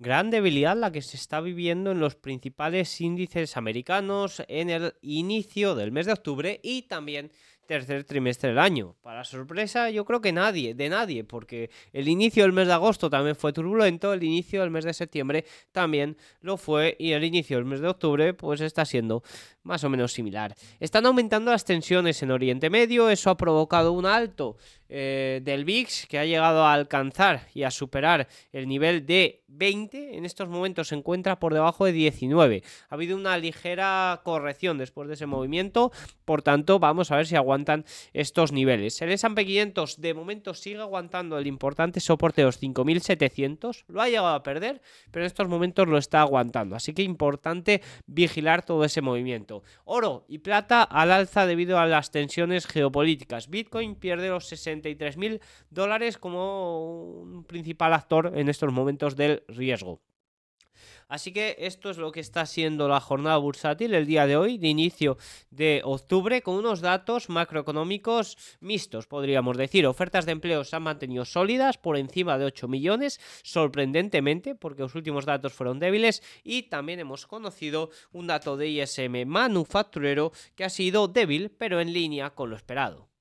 Gran debilidad la que se está viviendo en los principales índices americanos en el inicio del mes de octubre y también tercer trimestre del año. Para sorpresa, yo creo que nadie, porque el inicio del mes de agosto también fue turbulento, el inicio del mes de septiembre también lo fue y el inicio del mes de octubre pues está siendo más o menos similar. Están aumentando las tensiones en Oriente Medio, eso ha provocado un alto del VIX que ha llegado a alcanzar y a superar el nivel de 20, en estos momentos se encuentra por debajo de 19. Ha habido una ligera corrección después de ese movimiento, por tanto vamos a ver si aguantan estos niveles. El S&P 500 de momento sigue aguantando el importante soporte de los 5.700, lo ha llegado a perder, pero en estos momentos lo está aguantando, así que importante vigilar todo ese movimiento. Oro y plata al alza debido a las tensiones geopolíticas. Bitcoin pierde los $63.000 como un principal actor en estos momentos del riesgo. Así que esto es lo que está siendo la jornada bursátil el día de hoy, de inicio de octubre, con unos datos macroeconómicos mixtos, podríamos decir. Ofertas de empleo se han mantenido sólidas, por encima de 8 millones, sorprendentemente, porque los últimos datos fueron débiles, y también hemos conocido un dato de ISM manufacturero que ha sido débil, pero en línea con lo esperado.